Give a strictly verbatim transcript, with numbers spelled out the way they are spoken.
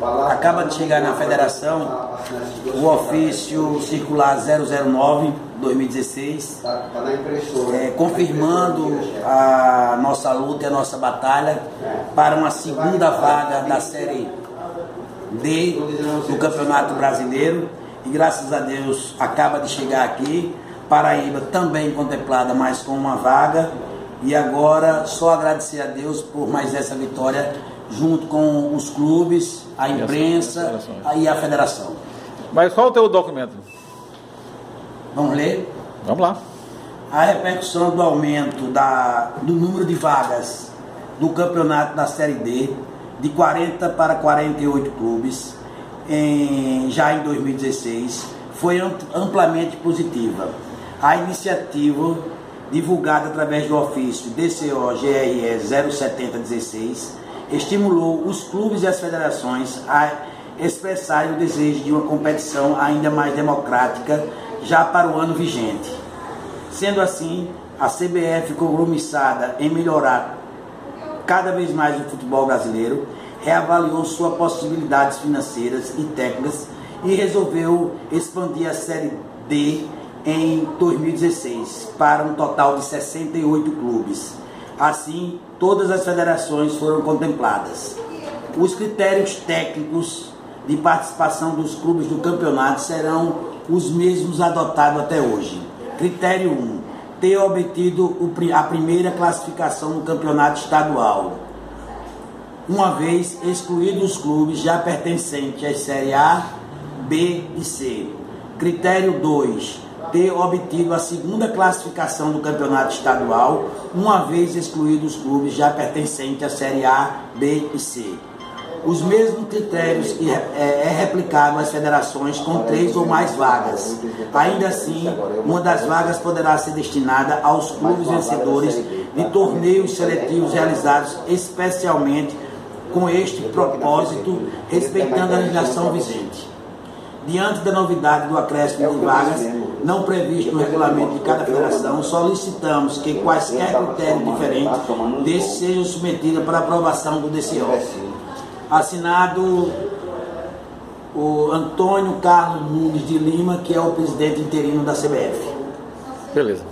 acaba de chegar na federação o ofício circular zero zero nove dois mil e dezesseis, é, confirmando a nossa luta e a nossa batalha para uma segunda vaga da Série D do Campeonato Brasileiro. E graças a Deus acaba de chegar aqui. Paraíba também contemplada, mas com uma vaga. E agora só agradecer a Deus por mais essa vitória, junto com os clubes, a imprensa e a federação. Mas qual é o teu documento? Vamos ler? Vamos lá. A repercussão do aumento da, do número de vagas do campeonato da Série D de quarenta para quarenta e oito clubes em, já em dois mil e dezesseis foi amplamente positiva. A iniciativa, divulgada através do ofício D C O G R E zero setenta dezesseis, estimulou os clubes e as federações a expressarem o desejo de uma competição ainda mais democrática já para o ano vigente. Sendo assim, a C B F, compromissada em melhorar cada vez mais o futebol brasileiro, reavaliou suas possibilidades financeiras e técnicas e resolveu expandir a Série D em dois mil e dezesseis para um total de sessenta e oito clubes. Assim, todas as federações foram contempladas. Os critérios técnicos de participação dos clubes do campeonato serão os mesmos adotados até hoje. Critério um. Ter obtido a primeira classificação no campeonato estadual, uma vez excluídos os clubes já pertencentes às séries A, B e C. Critério dois. Ter obtido a segunda classificação do campeonato estadual, uma vez excluídos os clubes já pertencentes à série A, B e C. Os mesmos critérios é, é replicado às federações com três ou mais vagas. Ainda assim, uma das vagas poderá ser destinada aos clubes vencedores de torneios seletivos realizados especialmente com este propósito, respeitando a legislação vigente. Diante da novidade do acréscimo de vagas não previsto no regulamento de cada federação, solicitamos que quaisquer critérios diferentes desses sejam submetidos para aprovação do D C O. Assinado o Antônio Carlos Nunes de Lima, que é o presidente interino da C B F. Beleza.